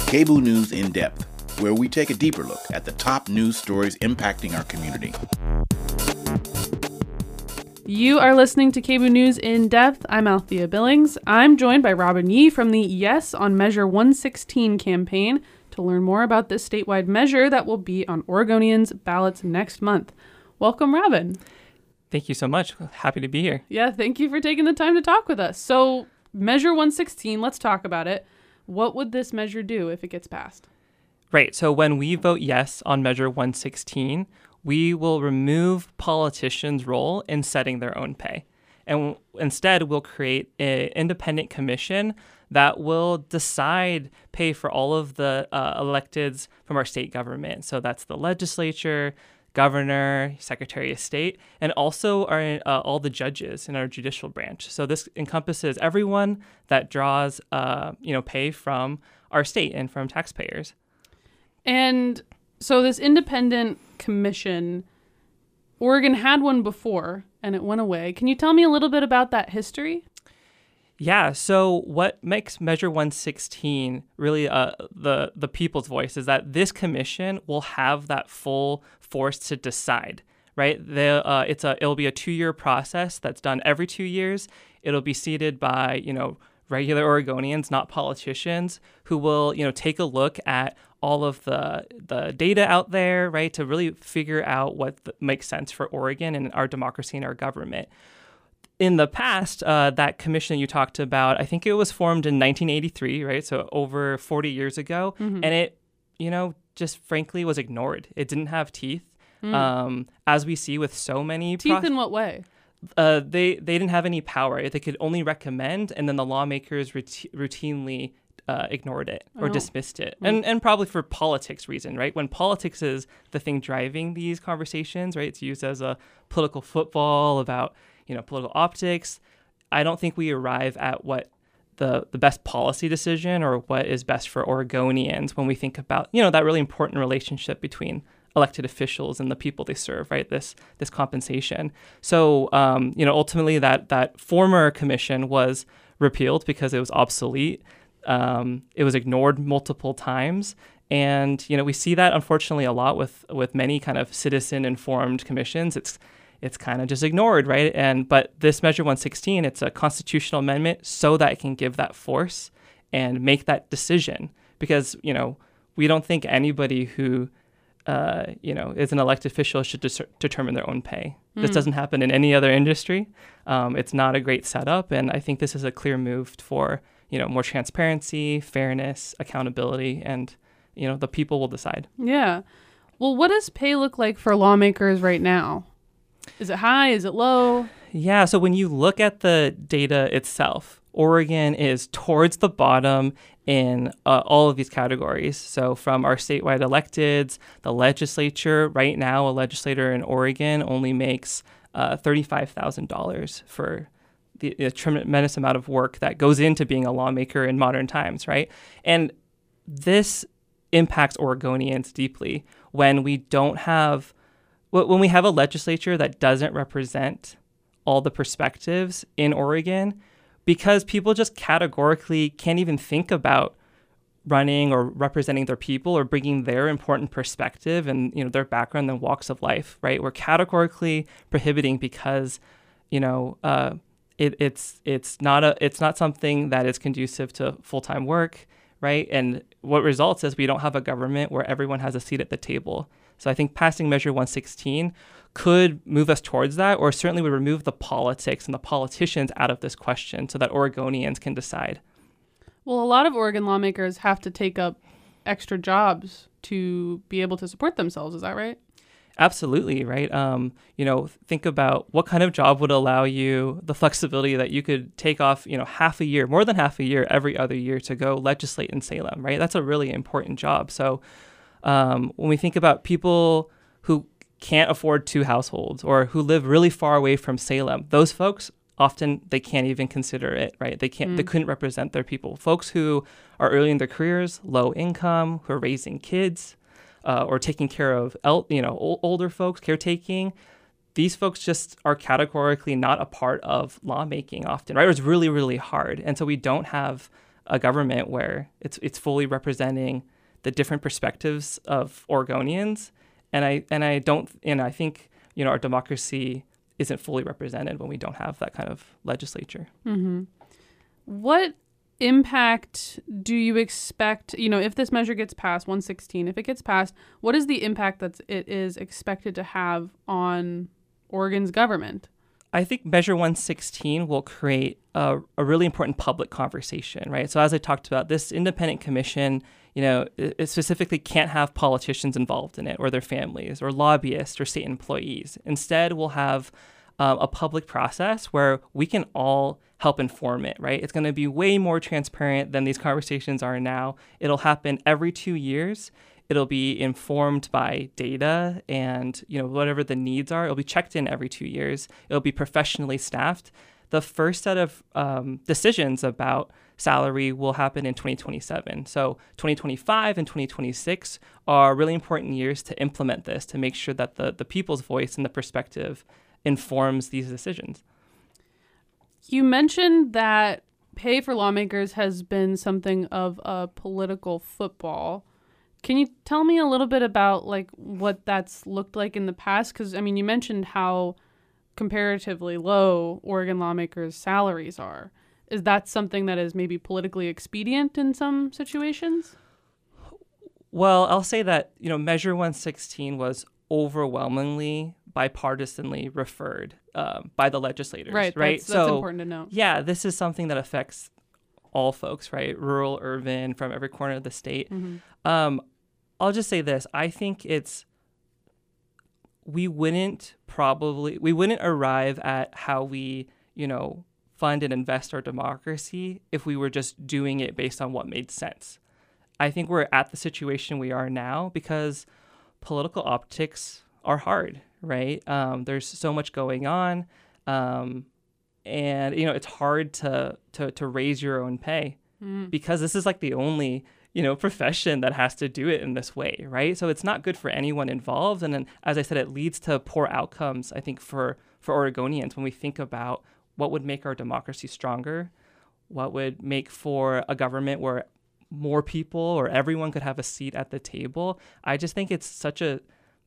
KBOO News in Depth, where we take a deeper look at the top news stories impacting our community. You are listening to KBOO News in Depth. I'm Althea Billings. I'm joined by Robin Yee from the Yes on Measure 116 campaign to learn more about this statewide measure that will be on Oregonians' ballots next month. Welcome, Robin. Thank you so much. Happy to be here. Yeah, thank you for taking the time to talk with us. So, Measure 116, let's talk about it. What would this measure do if it gets passed? Right. So when we vote yes on Measure 116, we will remove politicians' role in setting their own pay. And instead, we'll create an independent commission that will decide pay for all of the electeds from our state government. So that's the legislature, governor, secretary of state, and also all the judges in our judicial branch. So this encompasses everyone that draws pay from our state and from taxpayers. And so this independent commission, Oregon had one before and it went away. Can you tell me a little bit about that history? Yeah, so what makes Measure 116 really the people's voice is that this commission will have that full force to decide, right? It'll be a 2-year process that's done every 2 years. It'll be seated by, regular Oregonians, not politicians, who will, take a look at all of the data out there, right, to really figure out what makes sense for Oregon and our democracy and our government. In the past, that commission you talked about, I think it was formed in 1983, right? So over 40 years ago. Mm-hmm. And it, just frankly was ignored. It didn't have teeth, as we see with so many. Teeth in what way? They didn't have any power. They could only recommend, and then the lawmakers routinely ignored it or dismissed it. And probably for politics reason, right? When politics is the thing driving these conversations, right? It's used as a political football about political optics. I don't think we arrive at what the best policy decision or what is best for Oregonians when we think about, that really important relationship between elected officials and the people they serve, right? This compensation. So, ultimately that former commission was repealed because it was obsolete. It was ignored multiple times. And, we see that unfortunately a lot with many kind of citizen-informed commissions. It's kind of just ignored, right? But this Measure 116, it's a constitutional amendment so that it can give that force and make that decision. Because, we don't think anybody who, is an elected official should determine their own pay. This doesn't happen in any other industry. It's not a great setup. And I think this is a clear move for, more transparency, fairness, accountability, and, the people will decide. Yeah. Well, what does pay look like for lawmakers right now? Is it high? Is it low? Yeah, so when you look at the data itself, Oregon is towards the bottom in all of these categories. So from our statewide electeds, the legislature, right now a legislator in Oregon only makes $35,000 for the tremendous amount of work that goes into being a lawmaker in modern times, right? And this impacts Oregonians deeply when we have a legislature that doesn't represent all the perspectives in Oregon, because people just categorically can't even think about running or representing their people or bringing their important perspective and their background and walks of life, right? We're categorically prohibiting because it's not something that is conducive to full-time work, right? And what results is we don't have a government where everyone has a seat at the table. So I think passing Measure 116 could move us towards that, or certainly would remove the politics and the politicians out of this question so that Oregonians can decide. Well, a lot of Oregon lawmakers have to take up extra jobs to be able to support themselves. Is that right? Absolutely, right? Think about what kind of job would allow you the flexibility that you could take off, half a year, more than half a year, every other year to go legislate in Salem, right? That's a really important job. So when we think about people who can't afford 2 households or who live really far away from Salem, those folks often they can't even consider it, right? They couldn't represent their people. Folks who are early in their careers, low income, who are raising kids, or taking care of older folks, caretaking. These folks just are categorically not a part of lawmaking often, right? Or it's really, really hard. And so we don't have a government where it's fully representing the different perspectives of Oregonians. And I think, our democracy isn't fully represented when we don't have that kind of legislature. Mm-hmm. What impact do you expect, if this measure gets passed, 116, if it gets passed, what is the impact that it is expected to have on Oregon's government? I think Measure 116 will create a really important public conversation, right? So as I talked about, this independent commission, it specifically can't have politicians involved in it or their families or lobbyists or state employees. Instead, we'll have a public process where we can all help inform it, right? It's going to be way more transparent than these conversations are now. It'll happen every 2 years. It'll be informed by data and, whatever the needs are. It'll be checked in every 2 years. It'll be professionally staffed. The first set of decisions about salary will happen in 2027. So 2025 and 2026 are really important years to implement this, to make sure that the people's voice and the perspective informs these decisions. You mentioned that pay for lawmakers has been something of a political football. Can you tell me a little bit about what that's looked like in the past? Because, you mentioned how comparatively low Oregon lawmakers' salaries are. Is that something that is maybe politically expedient in some situations? Well, I'll say that, Measure 116 was overwhelmingly bipartisanly referred by the legislators. Right. That's important to know. Yeah, this is something that affects all folks, right? Rural, urban, from every corner of the state. Mm-hmm. I'll just say this. I think we wouldn't arrive at how we, fund and invest our democracy if we were just doing it based on what made sense. I think we're at the situation we are now because political optics are hard, right? There's so much going on, and it's hard to raise your own pay because this is the only profession that has to do it in this way, right? So it's not good for anyone involved, and then, as I said, it leads to poor outcomes. I think for Oregonians, when we think about what would make our democracy stronger, what would make for a government where more people or everyone could have a seat at the table. I just think it's such a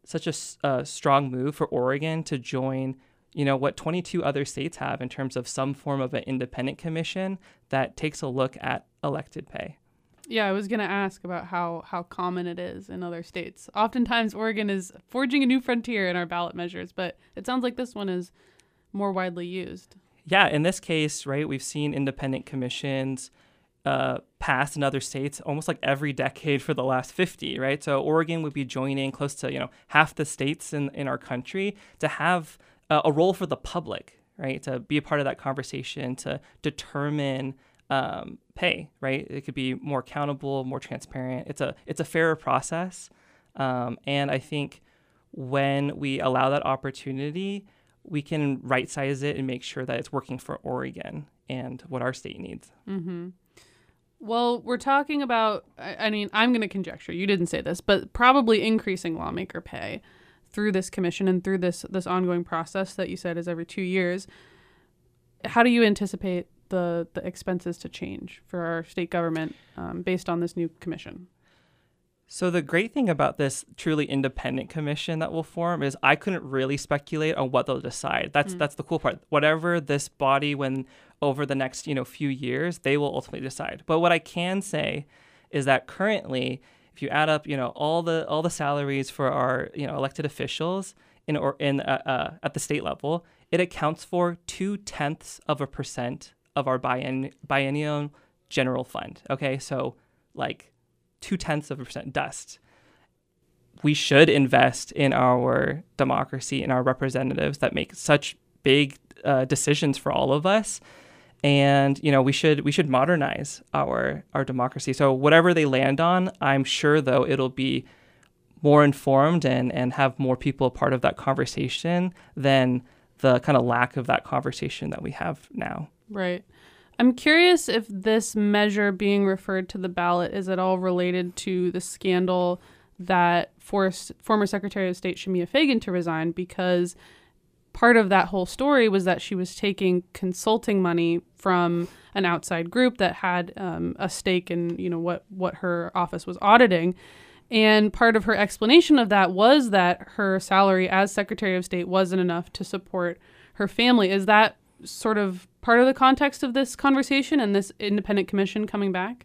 strong move for Oregon to join, what 22 other states have in terms of some form of an independent commission that takes a look at elected pay. Yeah, I was going to ask about how common it is in other states. Oftentimes, Oregon is forging a new frontier in our ballot measures, but it sounds like this one is more widely used. Yeah, in this case, right, we've seen independent commissions passed in other states almost every decade for the last 50, right? So Oregon would be joining close to, half the states in our country to have a role for the public, right? To be a part of that conversation, to determine pay, right? It could be more accountable, more transparent. It's a fairer process. And I think when we allow that opportunity, we can right size it and make sure that it's working for Oregon and what our state needs. Mm-hmm. Well, we're talking about, I'm going to conjecture, you didn't say this, but probably increasing lawmaker pay through this commission and through this ongoing process that you said is every 2 years. How do you anticipate the expenses to change for our state government based on this new commission? So the great thing about this truly independent commission that will form is I couldn't really speculate on what they'll decide. That's the cool part. Whatever this body, when over the next few years, they will ultimately decide. But what I can say is that currently, if you add up all the salaries for our elected officials at the state level, it accounts for 0.2% of our biennial general fund. Okay, so 0.2% dust. We should invest in our democracy and our representatives that make such big decisions for all of us. And we should modernize our democracy. So whatever they land on, I'm sure though it'll be more informed and have more people a part of that conversation than the kind of lack of that conversation that we have now. Right. I'm curious if this measure being referred to the ballot is at all related to the scandal that forced former Secretary of State Shemia Fagan to resign, because part of that whole story was that she was taking consulting money from an outside group that had a stake in, what her office was auditing. And part of her explanation of that was that her salary as Secretary of State wasn't enough to support her family. Is that sort of part of the context of this conversation and this independent commission coming back?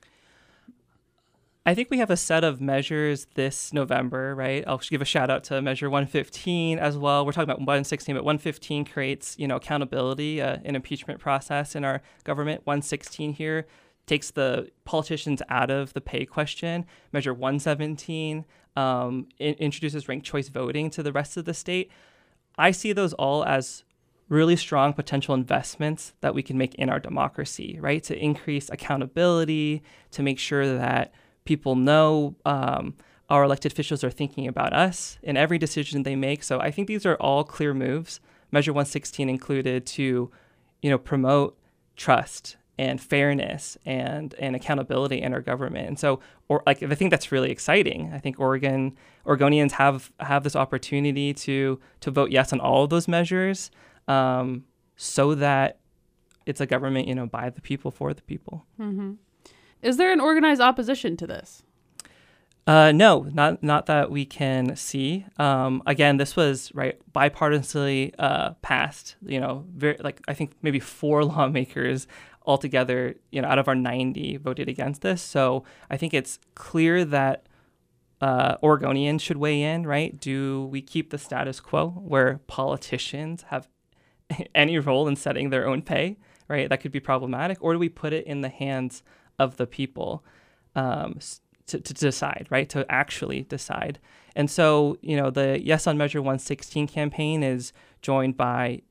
I think we have a set of measures this November, right? I'll give a shout out to Measure 115 as well. We're talking about 116, but 115 creates, accountability, an impeachment process in our government. 116 here takes the politicians out of the pay question. Measure 117 introduces ranked choice voting to the rest of the state. I see those all as really strong potential investments that we can make in our democracy, right? To increase accountability, to make sure that people know our elected officials are thinking about us in every decision they make. So I think these are all clear moves. Measure 116 included to, promote trust and fairness and accountability in our government. And so, I think that's really exciting. I think Oregonians have this opportunity to vote yes on all of those measures, so that it's a government, by the people, for the people. Mm-hmm. Is there an organized opposition to this? No, not that we can see. Again, this was bipartisanly passed. I think maybe 4 lawmakers altogether, out of our 90 voted against this. So I think it's clear that Oregonians should weigh in, right? Do we keep the status quo where politicians have any role in setting their own pay, right? That could be problematic. Or do we put it in the hands of the people to decide, right? To actually decide. And so, the Yes on Measure 116 campaign is joined by,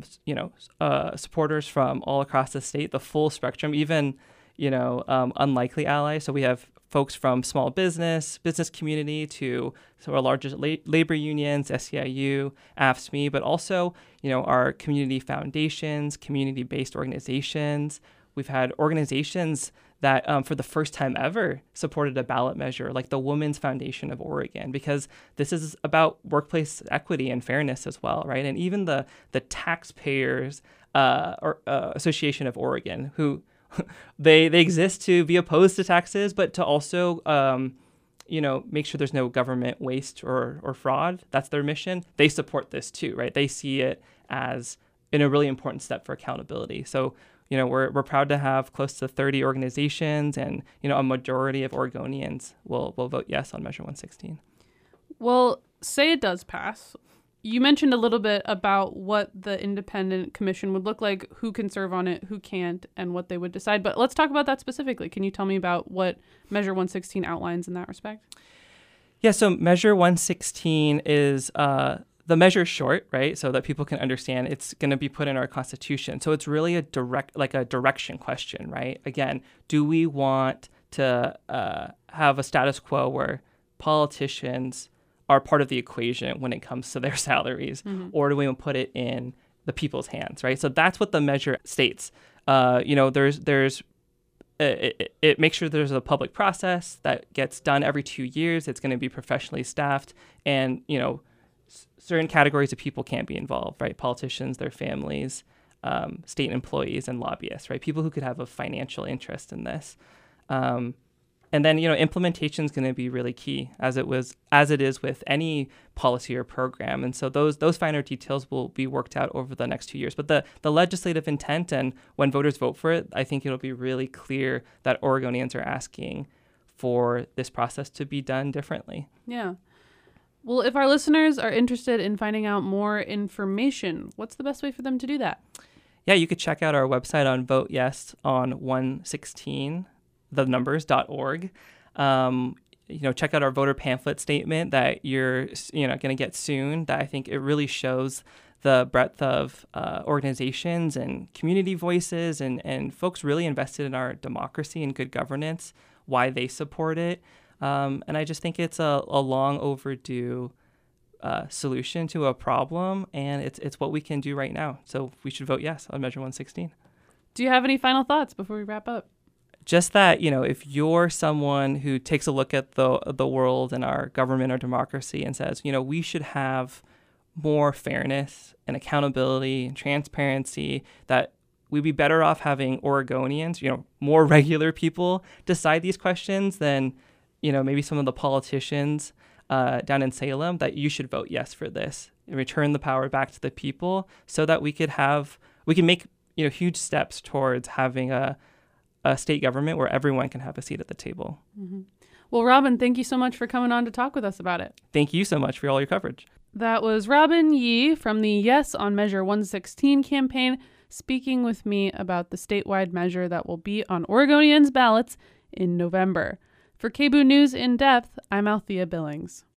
supporters from all across the state, the full spectrum, even, unlikely allies. So we have folks from small business community to our largest labor unions, SEIU, AFSCME, but also, our community foundations, community-based organizations. We've had organizations that for the first time ever supported a ballot measure like the Women's Foundation of Oregon, because this is about workplace equity and fairness as well, right? And even the Taxpayers Association of Oregon, who they exist to be opposed to taxes, but to also make sure there's no government waste or fraud. That's their mission. They support this too, right? They see it as a really important step for accountability. So we're proud to have close to 30 organizations, and a majority of Oregonians will vote yes on Measure 116. Well, say it does pass. You mentioned a little bit about what the independent commission would look like, who can serve on it, who can't, and what they would decide. But let's talk about that specifically. Can you tell me about what Measure 116 outlines in that respect? Yeah, so Measure 116 is the measure is short, right? So that people can understand it's going to be put in our Constitution. So it's really a direction question, right? Again, do we want to have a status quo where politicians are part of the equation when it comes to their salaries, or do we want to put it in the people's hands, right? So that's what the measure states. It makes sure there's a public process that gets done every 2 years. It's going to be professionally staffed, and certain categories of people can't be involved, right? Politicians, their families, state employees, and lobbyists, right? People who could have a financial interest in this. And then, implementation is going to be really key, as it is with any policy or program. And so those finer details will be worked out over the next 2 years. But the legislative intent, and when voters vote for it, I think it'll be really clear that Oregonians are asking for this process to be done differently. Yeah. Well, if our listeners are interested in finding out more information, what's the best way for them to do that? Yeah, you could check out our website on Vote Yes on 116, the numbers.org. Check out our voter pamphlet statement that you're going to get soon. That I think it really shows the breadth of organizations and community voices and folks really invested in our democracy and good governance, why they support it. And I just think it's a long overdue solution to a problem, and it's what we can do right now. So we should vote yes on Measure 116. Do you have any final thoughts before we wrap up? Just that, if you're someone who takes a look at the world and our government, our democracy, and says, we should have more fairness and accountability and transparency, that we'd be better off having Oregonians, more regular people decide these questions than, maybe some of the politicians down in Salem, that you should vote yes for this and return the power back to the people so that we can make, huge steps towards having a state government where everyone can have a seat at the table. Mm-hmm. Well, Robin, thank you so much for coming on to talk with us about it. Thank you so much for all your coverage. That was Robin Yee from the Yes on Measure 116 campaign, speaking with me about the statewide measure that will be on Oregonians' ballots in November. For KBOO News in Depth, I'm Althea Billings.